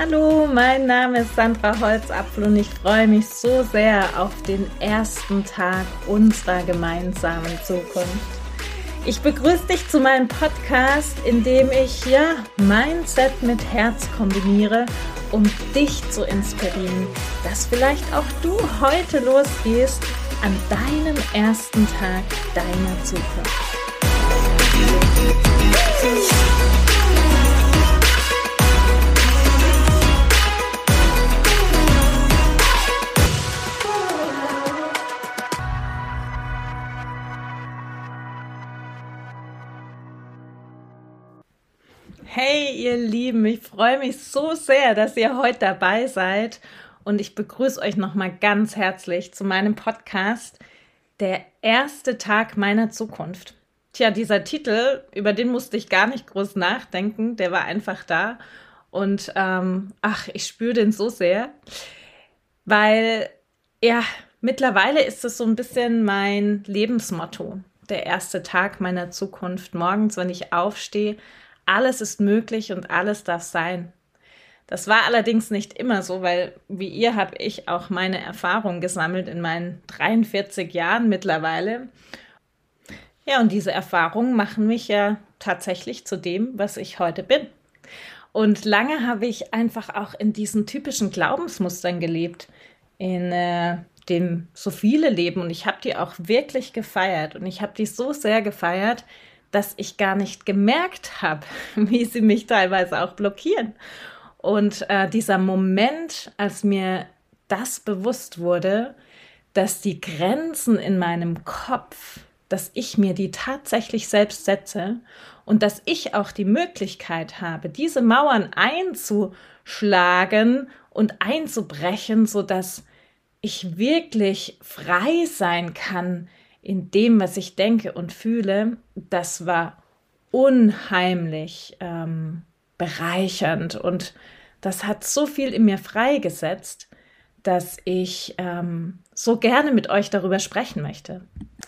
Hallo, mein Name ist Sandra Holzapfel und ich freue mich so sehr auf den ersten Tag unserer gemeinsamen Zukunft. Ich begrüße dich zu meinem Podcast, in dem ich Mindset mit Herz kombiniere, um dich zu inspirieren, dass vielleicht auch du heute losgehst an deinem ersten Tag deiner Zukunft. Hey ihr Lieben, ich freue mich so sehr, dass ihr heute dabei seid und ich begrüße euch nochmal ganz herzlich zu meinem Podcast, der erste Tag meiner Zukunft. Tja, dieser Titel, über den musste ich gar nicht groß nachdenken, der war einfach da und ich spüre den so sehr, weil mittlerweile ist es so ein bisschen mein Lebensmotto, der erste Tag meiner Zukunft. Morgens, wenn ich aufstehe, alles ist möglich und alles darf sein. Das war allerdings nicht immer so, weil wie ihr habe ich auch meine Erfahrungen gesammelt in meinen 43 Jahren mittlerweile. Ja, und diese Erfahrungen machen mich ja tatsächlich zu dem, was ich heute bin. Und lange habe ich einfach auch in diesen typischen Glaubensmustern gelebt, in dem so viele leben. Und ich habe die auch wirklich gefeiert. Und ich habe die so sehr gefeiert, dass ich gar nicht gemerkt habe, wie sie mich teilweise auch blockieren. Und dieser Moment, als mir das bewusst wurde, dass die Grenzen in meinem Kopf, dass ich mir die tatsächlich selbst setze und dass ich auch die Möglichkeit habe, diese Mauern einzuschlagen und einzubrechen, sodass ich wirklich frei sein kann, in dem, was ich denke und fühle, das war unheimlich bereichernd und das hat so viel in mir freigesetzt, dass ich so gerne mit euch darüber sprechen möchte.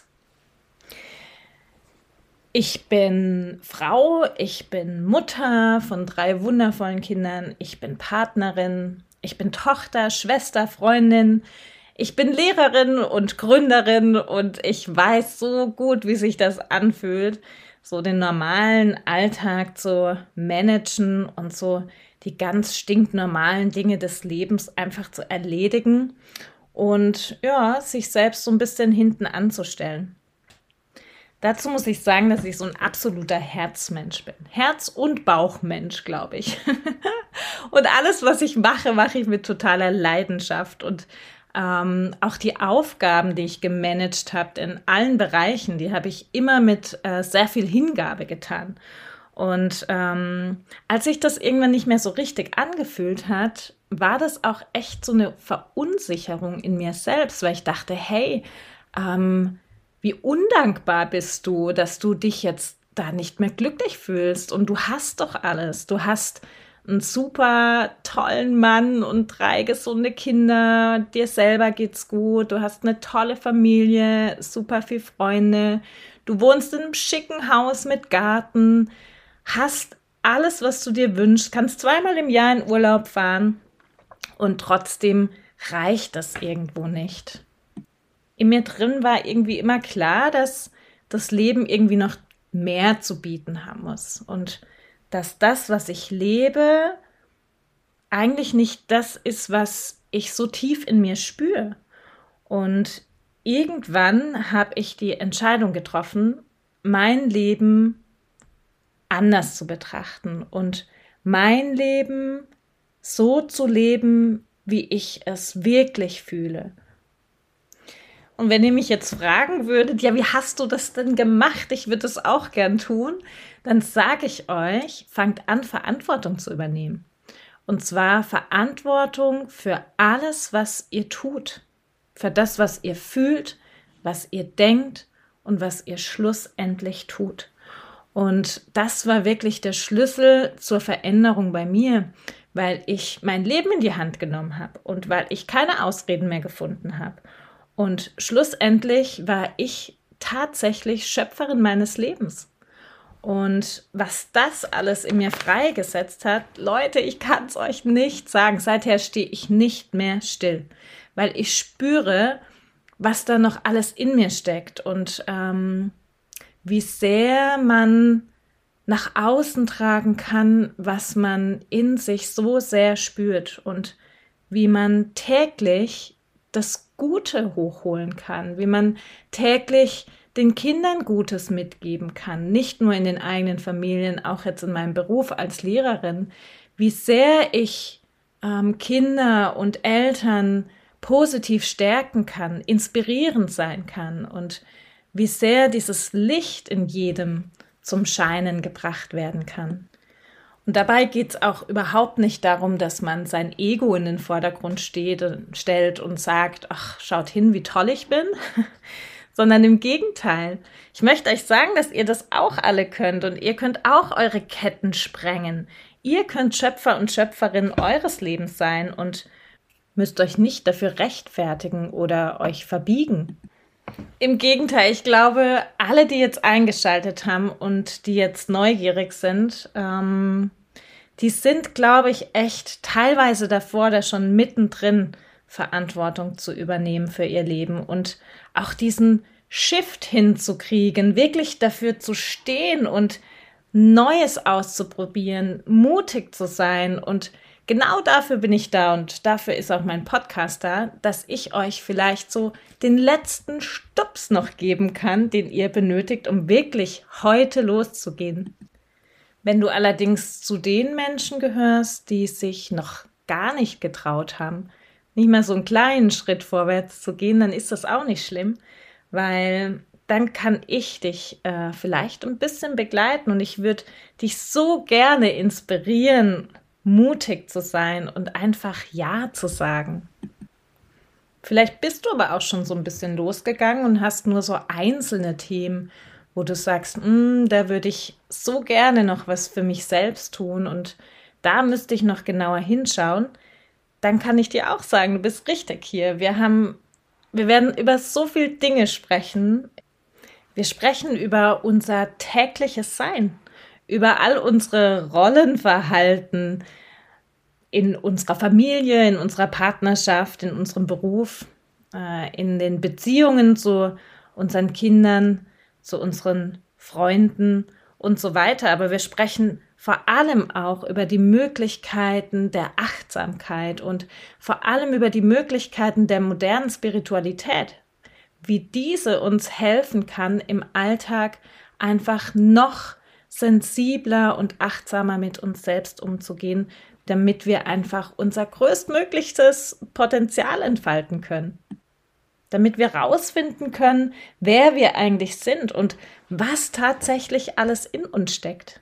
Ich bin Frau, ich bin Mutter von 3 wundervollen Kindern, ich bin Partnerin, ich bin Tochter, Schwester, Freundin. Ich bin Lehrerin und Gründerin und ich weiß so gut, wie sich das anfühlt, so den normalen Alltag zu managen und so die ganz stinknormalen Dinge des Lebens einfach zu erledigen und sich selbst so ein bisschen hinten anzustellen. Dazu muss ich sagen, dass ich so ein absoluter Herzmensch bin. Herz- und Bauchmensch, glaube ich. Und alles, was ich mache, mache ich mit totaler Leidenschaft und auch die Aufgaben, die ich gemanagt habe in allen Bereichen, die habe ich immer mit sehr viel Hingabe getan. Und als sich das irgendwann nicht mehr so richtig angefühlt hat, war das auch echt so eine Verunsicherung in mir selbst, weil ich dachte, hey, wie undankbar bist du, dass du dich jetzt da nicht mehr glücklich fühlst und du hast doch alles. Du hast einen super tollen Mann und 3 gesunde Kinder, dir selber geht's gut, du hast eine tolle Familie, super viele Freunde, du wohnst in einem schicken Haus mit Garten, hast alles, was du dir wünschst, kannst 2-mal im Jahr in Urlaub fahren und trotzdem reicht das irgendwo nicht. In mir drin war irgendwie immer klar, dass das Leben irgendwie noch mehr zu bieten haben muss und dass das, was ich lebe, eigentlich nicht das ist, was ich so tief in mir spüre. Und irgendwann habe ich die Entscheidung getroffen, mein Leben anders zu betrachten und mein Leben so zu leben, wie ich es wirklich fühle. Und wenn ihr mich jetzt fragen würdet, wie hast du das denn gemacht? Ich würde das auch gern tun. Dann sage ich euch, fangt an, Verantwortung zu übernehmen. Und zwar Verantwortung für alles, was ihr tut. Für das, was ihr fühlt, was ihr denkt und was ihr schlussendlich tut. Und das war wirklich der Schlüssel zur Veränderung bei mir, weil ich mein Leben in die Hand genommen habe und weil ich keine Ausreden mehr gefunden habe. Und schlussendlich war ich tatsächlich Schöpferin meines Lebens. Und was das alles in mir freigesetzt hat, Leute, ich kann es euch nicht sagen. Seither stehe ich nicht mehr still, weil ich spüre, was da noch alles in mir steckt und wie sehr man nach außen tragen kann, was man in sich so sehr spürt und wie man täglich das Gute hochholen kann, wie man täglich den Kindern Gutes mitgeben kann, nicht nur in den eigenen Familien, auch jetzt in meinem Beruf als Lehrerin, wie sehr ich Kinder und Eltern positiv stärken kann, inspirierend sein kann und wie sehr dieses Licht in jedem zum Scheinen gebracht werden kann. Und dabei geht es auch überhaupt nicht darum, dass man sein Ego in den Vordergrund stellt und sagt, ach, schaut hin, wie toll ich bin, sondern im Gegenteil. Ich möchte euch sagen, dass ihr das auch alle könnt und ihr könnt auch eure Ketten sprengen. Ihr könnt Schöpfer und Schöpferin eures Lebens sein und müsst euch nicht dafür rechtfertigen oder euch verbiegen. Im Gegenteil, ich glaube, alle, die jetzt eingeschaltet haben und die jetzt neugierig sind, die sind, glaube ich, echt teilweise davor, da schon mittendrin Verantwortung zu übernehmen für ihr Leben und auch diesen Shift hinzukriegen, wirklich dafür zu stehen und Neues auszuprobieren, mutig zu sein. Und genau dafür bin ich da und dafür ist auch mein Podcast da, dass ich euch vielleicht so den letzten Stups noch geben kann, den ihr benötigt, um wirklich heute loszugehen. Wenn du allerdings zu den Menschen gehörst, die sich noch gar nicht getraut haben, nicht mal so einen kleinen Schritt vorwärts zu gehen, dann ist das auch nicht schlimm, weil dann kann ich dich vielleicht ein bisschen begleiten und ich würde dich so gerne inspirieren, mutig zu sein und einfach Ja zu sagen. Vielleicht bist du aber auch schon so ein bisschen losgegangen und hast nur so einzelne Themen, wo du sagst, da würde ich so gerne noch was für mich selbst tun und da müsste ich noch genauer hinschauen. Dann kann ich dir auch sagen, du bist richtig hier. Wir werden über so viele Dinge sprechen. Wir sprechen über unser tägliches Sein, über all unsere Rollenverhalten in unserer Familie, in unserer Partnerschaft, in unserem Beruf, in den Beziehungen zu unseren Kindern, zu unseren Freunden und so weiter. Aber wir sprechen vor allem auch über die Möglichkeiten der Achtsamkeit und vor allem über die Möglichkeiten der modernen Spiritualität, wie diese uns helfen kann, im Alltag einfach noch sensibler und achtsamer mit uns selbst umzugehen, damit wir einfach unser größtmögliches Potenzial entfalten können. Damit wir rausfinden können, wer wir eigentlich sind und was tatsächlich alles in uns steckt.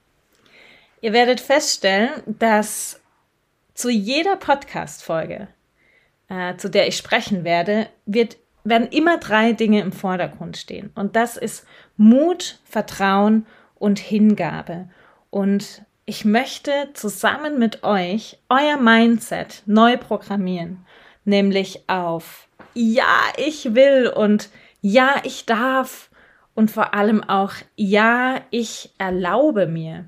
Ihr werdet feststellen, dass zu jeder Podcast-Folge, zu der ich sprechen werde, werden immer 3 Dinge im Vordergrund stehen. Und das ist Mut, Vertrauen und Hingabe. Und ich möchte zusammen mit euch euer Mindset neu programmieren, nämlich auf Ja, ich will und Ja, ich darf und vor allem auch Ja, ich erlaube mir.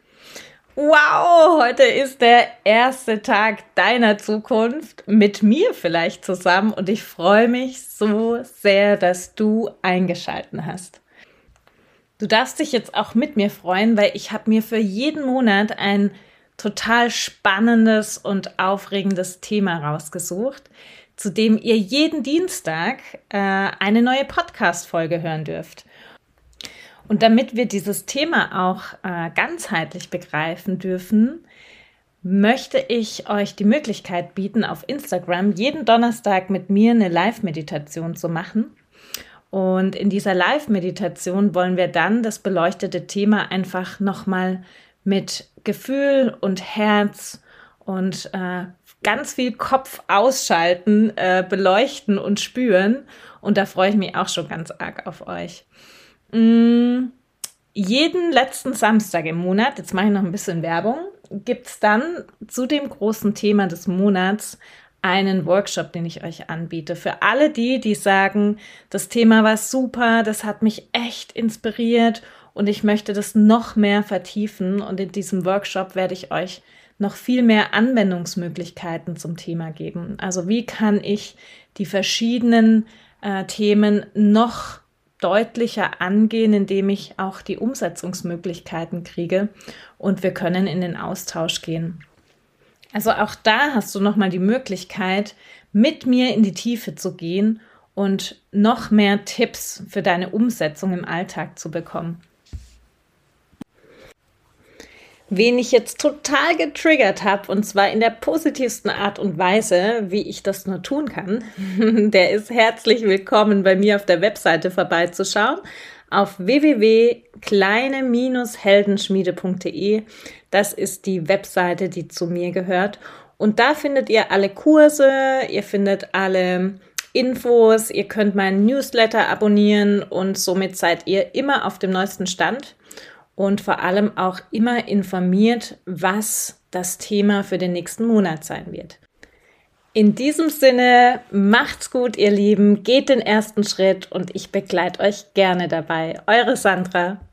Wow, heute ist der erste Tag deiner Zukunft mit mir vielleicht zusammen und ich freue mich so sehr, dass du eingeschaltet hast. Du darfst dich jetzt auch mit mir freuen, weil ich habe mir für jeden Monat ein total spannendes und aufregendes Thema rausgesucht, zu dem ihr jeden Dienstag eine neue Podcast-Folge hören dürft. Und damit wir dieses Thema auch ganzheitlich begreifen dürfen, möchte ich euch die Möglichkeit bieten, auf Instagram jeden Donnerstag mit mir eine Live-Meditation zu machen. Und in dieser Live-Meditation wollen wir dann das beleuchtete Thema einfach nochmal mit Gefühl und Herz und ganz viel Kopf ausschalten, beleuchten und spüren. Und da freue ich mich auch schon ganz arg auf euch. Jeden letzten Samstag im Monat, jetzt mache ich noch ein bisschen Werbung, gibt es dann zu dem großen Thema des Monats einen Workshop, den ich euch anbiete. Für alle die sagen, das Thema war super, das hat mich echt inspiriert und ich möchte das noch mehr vertiefen und in diesem Workshop werde ich euch noch viel mehr Anwendungsmöglichkeiten zum Thema geben. Also wie kann ich die verschiedenen Themen noch deutlicher angehen, indem ich auch die Umsetzungsmöglichkeiten kriege und wir können in den Austausch gehen. Also auch da hast du nochmal die Möglichkeit, mit mir in die Tiefe zu gehen und noch mehr Tipps für deine Umsetzung im Alltag zu bekommen. Wen ich jetzt total getriggert habe, und zwar in der positivsten Art und Weise, wie ich das nur tun kann, der ist herzlich willkommen, bei mir auf der Webseite vorbeizuschauen, auf www.kleine-heldenschmiede.de. Das ist die Webseite, die zu mir gehört. Und da findet ihr alle Kurse, ihr findet alle Infos, ihr könnt meinen Newsletter abonnieren und somit seid ihr immer auf dem neuesten Stand. Und vor allem auch immer informiert, was das Thema für den nächsten Monat sein wird. In diesem Sinne, macht's gut, ihr Lieben, geht den ersten Schritt und ich begleite euch gerne dabei. Eure Sandra.